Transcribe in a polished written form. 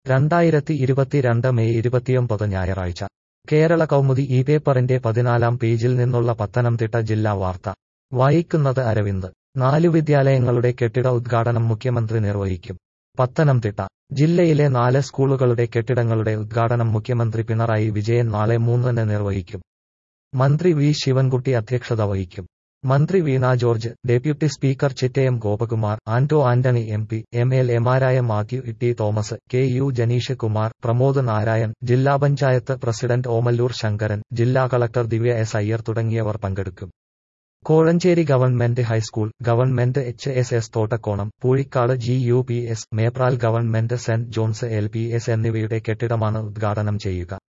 2022 May 29 ഞായറാഴ്ച കേരള കൗമുദി ഈ പേപ്പറിന്റെ 14-ാം പേജിൽ നിന്നുള്ള പത്തനംതിട്ട ജില്ലാ വാർത്ത വായിക്കുന്നത് അരവിന്ദ് 4 വിദ്യാലയങ്ങളുടെ കെട്ടിട ഉദ്ഘാടനം മുഖ്യമന്ത്രി നിർവഹിക്കും. പത്തനംതിട്ട ജില്ലയിലെ 4 സ്കൂളുകളുടെ കെട്ടിടങ്ങളുടെ ഉദ്ഘാടനം മുഖ്യമന്ത്രി പിണറായി വിജയൻ നാളെ 3-ന് നിർവഹിക്കും. മന്ത്രി വി ശിവൻകുട്ടി അധ്യക്ഷത വഹിക്കും. മന്ത്രി Veena George, deputy speaker Chittayam Gopakumar, Anto Antony MP, MLA-മാരായ മാത്യു ടി തോമസ്, KU ജനീഷ് കുമാർ, പ്രമോദ് നാരായൺ, ജില്ലാ പഞ്ചായത്ത് പ്രസിഡന്റ് ഓമല്ലൂർ ശങ്കരൻ, ജില്ലാ കളക്ടർ ദിവ്യ S. അയ്യർ തുടങ്ങിയവർ പങ്കെടുക്കും. Kozhencherry government high school, government HSS Thottakkonam, Poozhikkad GUPS, Mepral government saint John's LPS എന്നിവയുടെ കെട്ടിടമാണ് ഉദ്ഘാടനം ചെയ്യുക.